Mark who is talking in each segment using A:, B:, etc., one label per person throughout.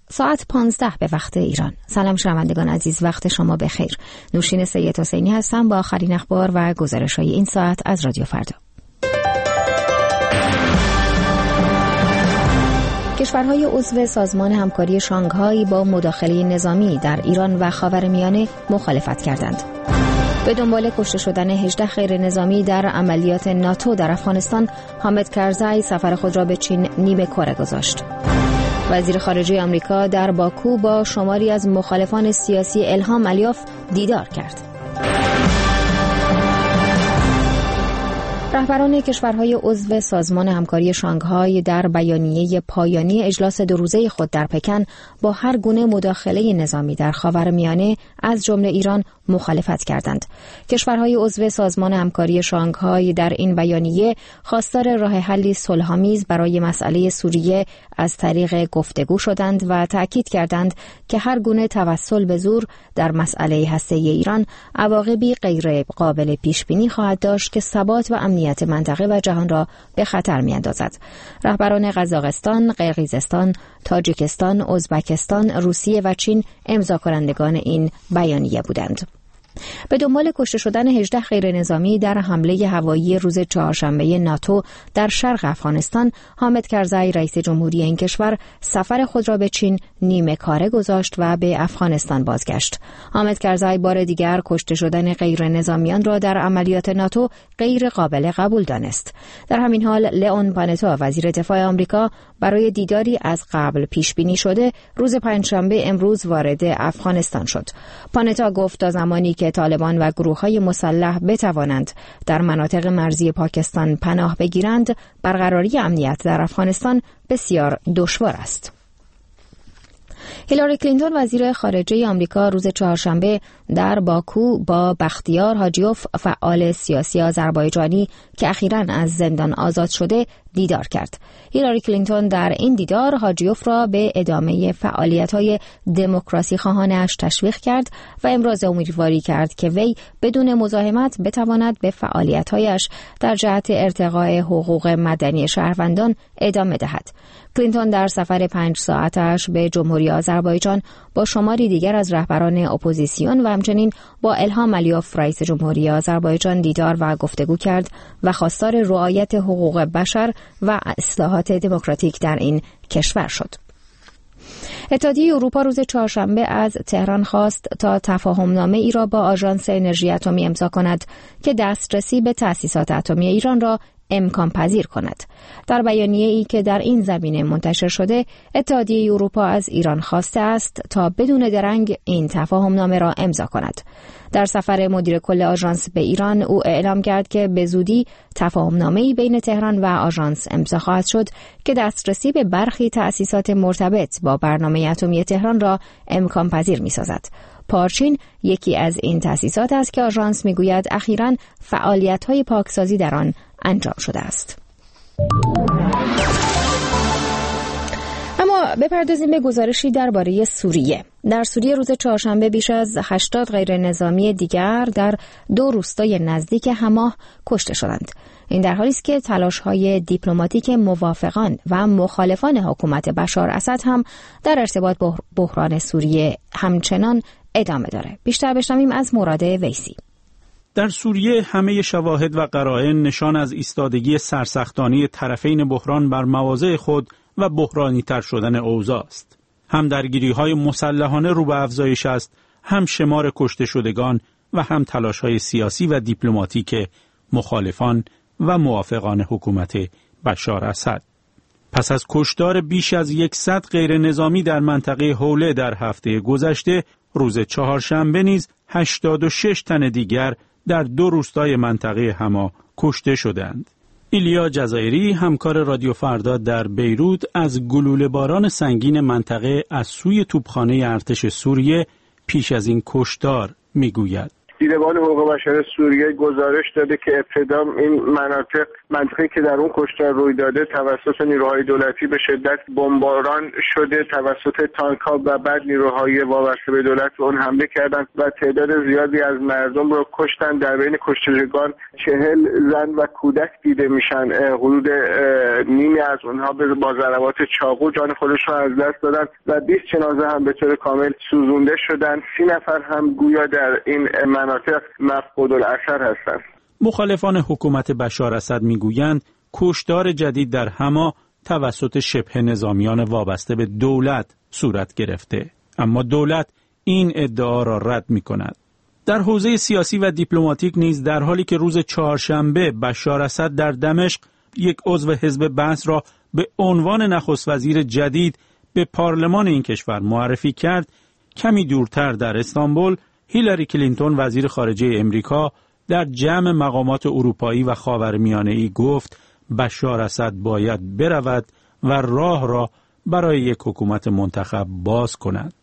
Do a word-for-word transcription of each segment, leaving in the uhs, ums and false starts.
A: ساعت پانزده به وقت ایران. سلام شنوندگان عزیز، وقت شما بخیر. نوشین سید حسینی هستم با آخرین اخبار و گزارش‌های این ساعت از رادیو فردا. کشورهای عضو سازمان همکاری شانگهای با مداخله نظامی در ایران و خاورمیانه مخالفت کردند. به دنبال کشته شدن هجده غیر نظامی در عملیات ناتو در افغانستان، حامد کرزی سفر خود را به چین نیمه کاره گذاشت. وزیر خارجه آمریکا در باکو با شماری از مخالفان سیاسی الهام علیوف دیدار کرد. رهبران کشورهای عضو سازمان همکاری شانگهای در بیانیه پایانی اجلاس دو روزه خود در پکن با هر گونه مداخله نظامی در خاورمیانه از جمله ایران مخالفت کردند. کشورهای عضو سازمان همکاری شانگهای در این بیانیه خواستار راه حلی صلح‌آمیز برای مسئله سوریه از طریق گفتگو شدند و تأکید کردند که هر گونه توسل به زور در مسئله هسته‌ای ایران عواقبی غیر قابل پیش بینی خواهد داشت که ثبات و امنیت منطقه و جهان را به خطر می‌اندازد. رهبران قزاقستان، قرقیزستان، تاجیکستان، ازبکستان، روسیه و چین امضا کنندگان این بیانیه بودند. به دنبال کشته شدن هجده غیر نظامی در حمله هوایی روز چهارشنبه ناتو در شرق افغانستان، حامد کرزی رئیس جمهوری این کشور سفر خود را به چین نیمه کاره گذاشت و به افغانستان بازگشت. حامد کرزی بار دیگر کشته شدن غیر نظامیان را در عملیات ناتو غیر قابل قبول دانست. در همین حال لئون پانتا وزیر دفاع آمریکا برای دیداری از قبل پیش بینی شده روز پنجشنبه امروز وارد افغانستان شد. پانتا گفت تا زمانی که طالبان و گروه‌های مسلح بتوانند در مناطق مرزی پاکستان پناه بگیرند، برقراری امنیت در افغانستان بسیار دشوار است. هیلاری کلینتون وزیر خارجه آمریکا روز چهارشنبه در باکو با بختیار حاجیوف فعال سیاسی آذربایجانی که اخیراً از زندان آزاد شده دیدار کرد. هیلاری کلینتون در این دیدار حاجیوف را به ادامه فعالیت‌های دموکراسی خواهانش تشویق کرد و ابراز امیدواری کرد که وی بدون مزاحمت بتواند به فعالیت‌هایش در جهت ارتقاء حقوق مدنی شهروندان ادامه دهد. کلینتون در سفر پنج ساعتش به جمهوری آذربایجان با شماری دیگر از رهبران اپوزیسیون و همچنین با الهام علیوف رئیس جمهوری آذربایجان دیدار و گفتگو کرد و خواستار رعایت حقوق بشر و اصلاحات دموکراتیک در این کشور شد. اتحادیه اروپا روز چهارشنبه از تهران خواست تا تفاهمنامه ای را با آژانس انرژی اتمی امضا کند که دسترسی به تأسیسات اتمی ایران را امکان پذیر کند. در بیانیه ای که در این زمینه منتشر شده، اتحادیه اروپا از ایران خواسته است تا بدون درنگ این تفاهمنامه را امضا کند. در سفر مدیر کل آژانس به ایران، او اعلام کرد که به زودی تفاهمنامه‌ای بین تهران و آژانس امضا خواهد شد که دسترسی به برخی تأسیسات مرتبط با برنامه اتمی تهران را امکان پذیر می‌سازد. پارچین یکی از این تأسیسات است که آژانس می‌گوید اخیراً فعالیت‌های پاکسازی در آن انجام شده است. اما بپردازیم به گزارشی درباره سوریه. در سوریه روز چهارشنبه بیش از هشتاد غیر نظامی دیگر در دو روستای نزدیک حماه کشته شدند. این در حالی است که تلاش‌های دیپلماتیک موافقان و مخالفان حکومت بشار اسد هم در ارتباط با بحران سوریه همچنان ادامه داره. بیشتر بشنویم از مراد ویسی.
B: در سوریه همه شواهد و قرائن نشان از ایستادگی سرسختانه طرفین بحران بر مواضع خود و بحرانی تر شدن اوضاع است. هم درگیری‌های مسلحانه رو به افزایش است، هم شمار کشته شدگان و هم تلاش‌های سیاسی و دیپلماتیک مخالفان و موافقان حکومت بشار اسد. پس از کشتار بیش از صد غیر نظامی در منطقه حوله در هفته گذشته، روز چهارشنبه نیز هشتاد و شش تن دیگر در دو روستای منطقه حما کشته شدند. ایلیا جزایری همکار رادیو فردا در بیروت از گلوله باران سنگین منطقه از سوی توپخانه ارتش سوریه پیش از این کشتار میگوید.
C: دیدبان حقوق بشر سوریه گزارش داده که ابتدا این مناطق منطقه‌ای که در اون کشتار روی داده توسط نیروهای دولتی به شدت بمباران شده توسط تانک‌ها و بعد نیروهای وابسته به دولت به اون حمله کردند و تعداد زیادی از مردم رو کشتن. در بین کشتگان چهل زن و کودک دیده میشن. حدود نیمی از اونها با ضربات چاقو جان خودشون از دست دادن و بیست جنازه هم به طور کامل سوزونده شدن. سی نفر هم گویا در این مناطق مفقود الاثر هستند.
B: مخالفان حکومت بشار اسد میگویند کشتار جدید در حما توسط شبه نظامیان وابسته به دولت صورت گرفته، اما دولت این ادعا را رد می‌کند. در حوزه سیاسی و دیپلماتیک نیز در حالی که روز چهارشنبه بشار اسد در دمشق یک عضو حزب بعث را به عنوان نخست وزیر جدید به پارلمان این کشور معرفی کرد، کمی دورتر در استانبول هیلاری کلینتون وزیر خارجه امریکا در جمع مقامات اروپایی و خاورمیانه‌ای گفت بشار اسد باید برود و راه را برای یک حکومت منتخب باز کند.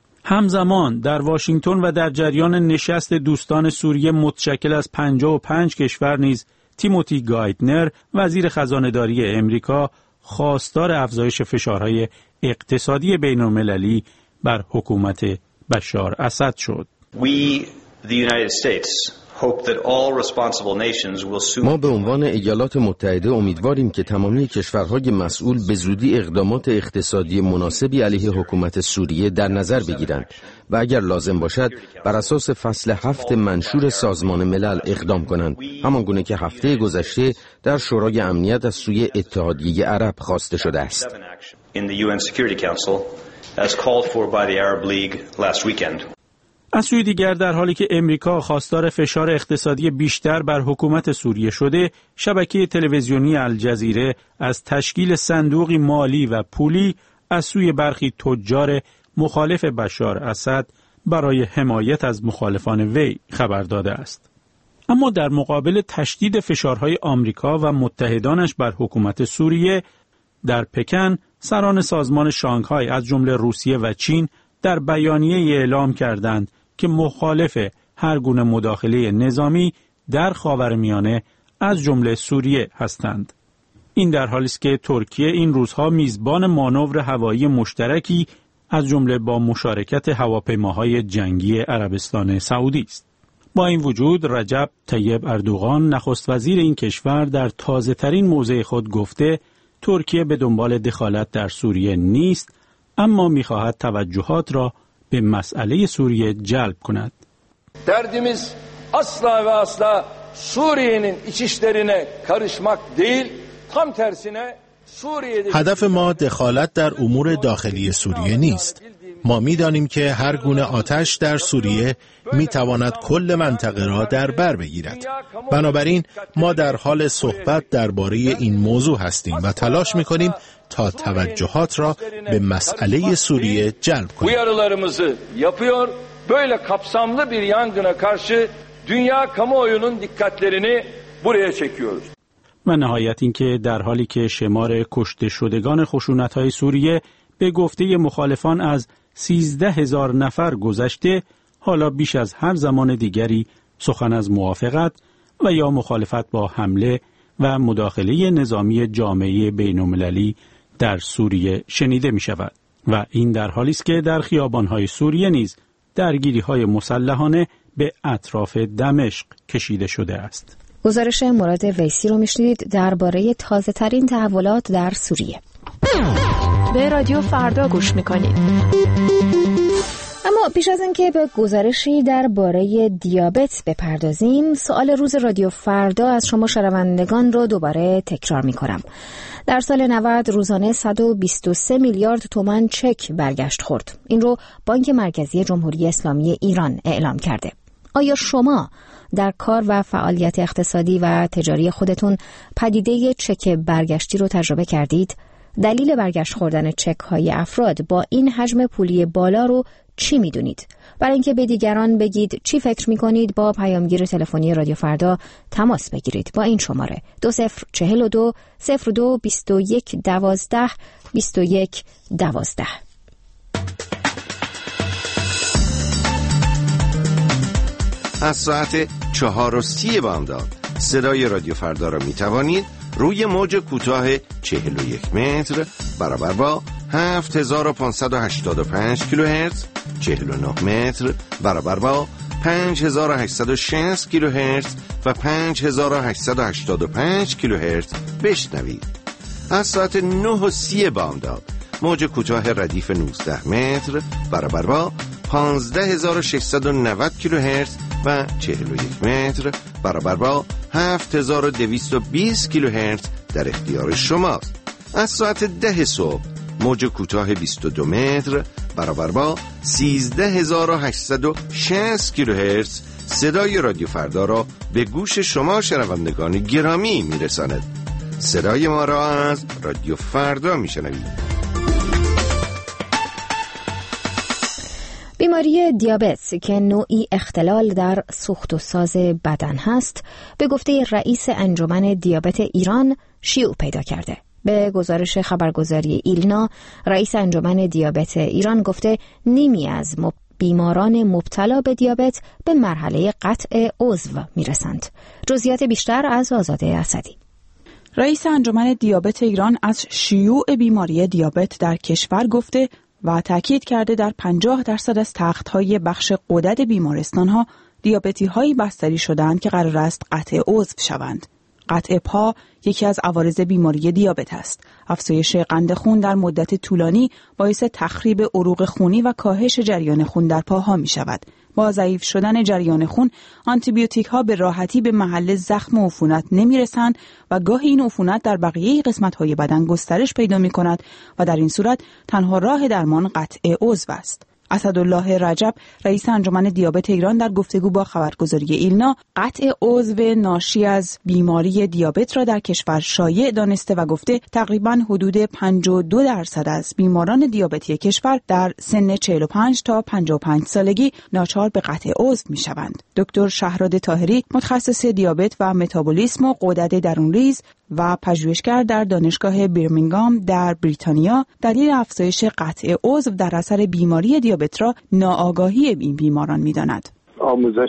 B: همزمان در واشنگتن و در جریان نشست دوستان سوریه متشکل از پنجاه و پنج کشور نیز تیموتی گایتنر وزیر خزانه‌داری امریکا خواستار افزایش فشارهای اقتصادی بین‌المللی بر حکومت بشار اسد شد.
D: We, the United States, hope that all responsible nations will soon...
E: ما به عنوان ایالات متحده امیدواریم که تمامی کشورهای مسئول به زودی اقدامات اقتصادی مناسبی علیه حکومت سوریه در نظر بگیرند و اگر لازم باشد بر اساس فصل هفت منشور سازمان ملل اقدام کنند، همان گونه که هفته گذشته در شورای امنیت از سوی اتحادیه عرب خواسته شده است.
D: In the U N Security Council, as called for by the Arab League last weekend.
B: از سوی دیگر در حالی که امریکا خواستار فشار اقتصادی بیشتر بر حکومت سوریه شده، شبکه تلویزیونی الجزیره از تشکیل صندوقی مالی و پولی از سوی برخی تجار مخالف بشار اسد برای حمایت از مخالفان وی خبر داده است. اما در مقابل تشدید فشارهای آمریکا و متحدانش بر حکومت سوریه، در پکن سران سازمان شانگهای از جمله روسیه و چین در بیانیه اعلام کردند که مخالف هر گونه مداخله نظامی در خاورمیانه از جمله سوریه هستند. این در حالی است که ترکیه این روزها میزبان مانور هوایی مشترکی از جمله با مشارکت هواپیماهای جنگی عربستان سعودی است. با این وجود رجب طیب اردوغان نخست وزیر این کشور در تازه ترین موضع خود گفته ترکیه به دنبال دخالت در سوریه نیست، اما می‌خواهد توجهات را به مسئله سوریه جلب کند.
F: Derdimiz asla ve asla Suriye'nin iç işlerine karışmak değil, tam tersine
G: هدف ما دخالت در امور داخلی سوریه نیست. ما می‌دانیم که هر گونه آتش در سوریه می‌تواند کل منطقه را در بر بگیرد. بنابراین ما در حال صحبت درباره این موضوع هستیم و تلاش می‌کنیم تا توجهات را به مسئله سوریه جلب کنیم.
F: Uyarılarımızı yapıyor. Böyle kapsamlı bir yangına karşı dünya kamuoyunun dikkatlerini buraya çekiyoruz.
B: و نهایت این که در حالی که شمار کشته شدگان خشونت‌های سوریه به گفته مخالفان از سیزده هزار نفر گذشته، حالا بیش از هر زمان دیگری سخن از موافقت و یا مخالفت با حمله و مداخله نظامی جامعه بین‌المللی در سوریه شنیده می شود و این در حالی است که در خیابان‌های سوریه نیز درگیری‌های مسلحانه به اطراف دمشق کشیده شده است.
A: گزارش مراد ویسی رو میشنیدید درباره تازه ترین تحولات در سوریه.
H: به رادیو فردا گوش میکنید.
A: اما پیش از اینکه به گزارشی درباره دیابت بپردازیم، سوال روز رادیو فردا از شما شنوندگان رو دوباره تکرار میکنم. در سال نود روزانه صد و بیست و سه میلیارد تومان چک برگشت خورد. این رو بانک مرکزی جمهوری اسلامی ایران اعلام کرده. آیا شما در کار و فعالیت اقتصادی و تجاری خودتون پدیده چک برگشتی رو تجربه کردید؟ دلیل برگشت خوردن چک های افراد با این حجم پولی بالا رو چی میدونید؟ برای اینکه به دیگران بگید چی فکر میکنید، با پیامگیر تلفنی رادیو فردا تماس بگیرید با این شماره دو صفر چهل و دو صفر دو بیست و یک دوازده بیست و یک دوازده.
I: از ساعت چهار و سی بامداد صدای رادیو فردا را می توانید روی موج کوتاه چهل و یک متر برابر با هفت هزار و پانصد و هشتاد و پنج کیلوهرتز، چهل و نه متر برابر با پنج هزار و هشتصد و شصت کیلوهرتز و پنج هزار و هشتصد و هشتاد و پنج کیلوهرتز بشنوید. از ساعت نه و سی بامداد موج کوتاه ردیف نوزده متر برابر با پانزده هزار و ششصد و نود کیلوهرتز و چهل و یک متر برابر با هفت هزار و دویست و بیست کیلوهرتز در اختیار شماست. از ساعت ده صبح موج کوتاه بیست و دو متر برابر با سیزده هزار و هشتصد و شصت کیلوهرتز صدای رادیو فردا را به گوش شما شنوندگان گرامی میرساند. صدای ما را از رادیو فردا میشنوید.
A: بیماری دیابت که نوعی اختلال در سوخت و ساز بدن هست، به گفته رئیس انجمن دیابت ایران شیوع پیدا کرده. به گزارش خبرگزاری ایلنا، رئیس انجمن دیابت ایران گفته نیمی از مب... بیماران مبتلا به دیابت به مرحله قطع عضو میرسند. جزئیات بیشتر از آزاده اسدی.
J: رئیس انجمن دیابت ایران از شیوع بیماری دیابت در کشور گفته و تاکید کرده در پنجاه درصد از تخت‌های بخش غدد بیمارستان‌ها دیابتی‌هایی بستری شدند که قرار است قطع عضو شوند. قطع پا یکی از عوارض بیماری دیابت است. افزایش قند خون در مدت طولانی باعث تخریب عروق خونی و کاهش جریان خون در پاها می شود. با ضعیف شدن جریان خون، آنتیبیوتیک ها به راحتی به محل زخم و عفونت نمی رسند و گاهی این عفونت در بقیه قسمت های بدن گسترش پیدا می کند و در این صورت تنها راه درمان قطع عضو است. اسدالله رجب، رئیس انجمن دیابت ایران، در گفتگو با خبرگزاری ایلنا قطع عضو ناشی از بیماری دیابت را در کشور شایع دانسته و گفته تقریباً حدود پنجاه و دو درصد از بیماران دیابتی کشور در سن چهل و پنج تا پنجاه و پنج سالگی ناچار به قطع عضو می‌شوند. دکتر شهراد طاهری، متخصص دیابت و متابولیسم و غدد درونریز و پژوهشگر در دانشگاه برمینگام در بریتانیا، دلیل افزایش قطع عضو در اثر بیماری دیابت را ناآگاهی این بیماران می‌داند.
C: آموزش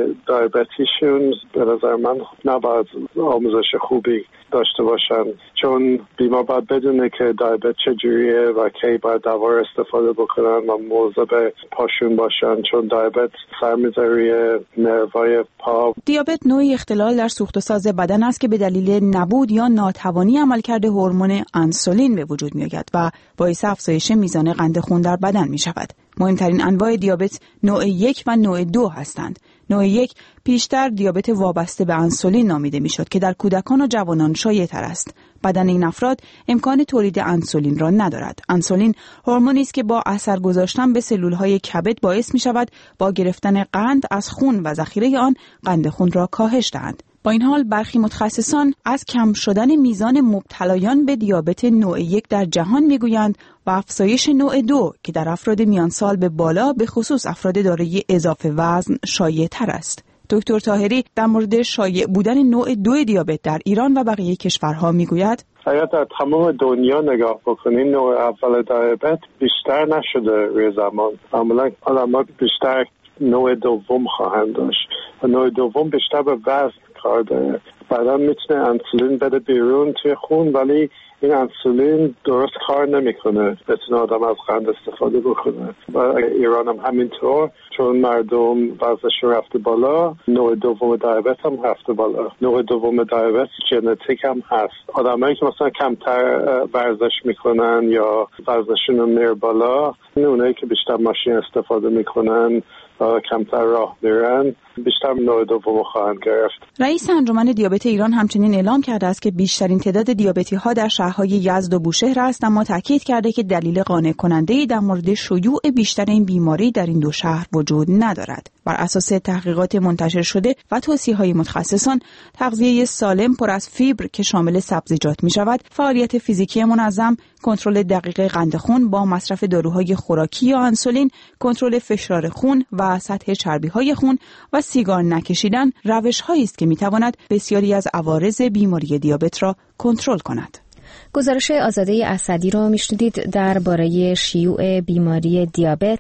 C: دیابتیشون به نظر من نباید آموزش خوبی داشته باشن، چون بیمار باید بدونه که دیابت چجوریه و کی باید دوا استفاده بکنن و مواظب پاشون باشن، چون دیابت سرمایه‌گذاری نروهای پا.
J: دیابت نوعی اختلال در سوخت و ساز بدن است که به دلیل نبود یا ناتوانی عملکرد هورمون انسولین به وجود می‌آید و باعث افزایش میزان قند خون در بدن می‌شود. مهمترین انواع دیابت نوع یک و نوع دو هستند. نوع یک پیشتر دیابت وابسته به انسولین نامیده میشد که در کودکان و جوانان شایع‌تر است. بدن این افراد امکان تولید انسولین را ندارد. انسولین هورمونی است که با اثر گذاشتن به سلول‌های کبد باعث می‌شود با گرفتن قند از خون و ذخیره آن قند خون را کاهش دهند. با این حال برخی متخصصان از کم شدن میزان مبتلایان به دیابت نوع یک در جهان میگویند و افزایش نوع دو که در افراد میان سال به بالا به خصوص افراد دارای اضافه وزن شایع تر است. دکتر طاهری در مورد شایع بودن نوع دو دیابت در ایران و بقیه کشورها میگوید
C: اگر در تمام دنیا نگاه بکنین نوع اول دیابت بیشتر نشده روی زمان. معمولا آدم‌ها بیشتر نوع دوم خواهند داشت و نوع دوم بیشتر به وزن کار داره. بعدا میتونه انسولین بده بیرون توی خون، ولی این انسولین درست کار نمیکنه بتونه آدم از قند استفاده بکنه. و ایران هم همینطور، چون مردم وزنشون رفته بالا، نوع دوم دیابت هم رفته بالا. نوع دوم دیابت ژنتیک هم هست. آدمایی که مثلا کمتر ورزش میکنن یا وزنشون میره بالا، اونایی که بیشتر ماشین استفاده میکنن و کمتر راه میرن، بیشتر نوع دوم خواهند گرفت.
J: رئیس انجمن دیابت ایران همچنین اعلام کرده است که بیشترین تعداد دیابتی ها در شهرهای یزد و بوشهر است، اما تاکید کرده که دلیل قانع کننده‌ای در مورد شیوع بیشتر این بیماری در این دو شهر وجود ندارد. بر اساس تحقیقات منتشر شده و توصیه‌های متخصصان، تغذیه سالم پر از فیبر که شامل سبزیجات می‌شود، فعالیت فیزیکی منظم، کنترل دقیق قند خون با مصرف داروهای خوراکی یا انسولین، کنترل فشار خون و سطح چربی‌های خون و سیگار نکشیدن روش‌هایی است که می‌تواند بسیاری از عوارض بیماری دیابت را کنترل کند.
A: گزارش آزاده اسدی را میشنیدید درباره شیوع بیماری دیابت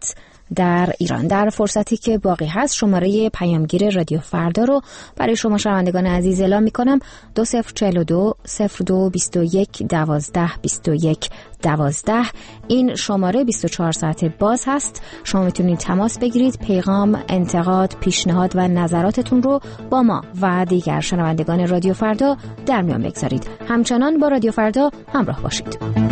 A: در ایران. در فرصتی که باقی هست شماره پیامگیر رادیو فردا رو برای شما شنوندگان عزیز اعلام می‌کنم: دو صفر چهل و دو صفر دو بیست و یک دوازده بیست و یک دوازده. این شماره بیست و چهار ساعت باز هست. شما میتونید تماس بگیرید، پیغام، انتقاد، پیشنهاد و نظراتتون رو با ما و دیگر شنوندگان رادیو فردا در میان بگذارید. همچنان با رادیو فردا همراه باشید.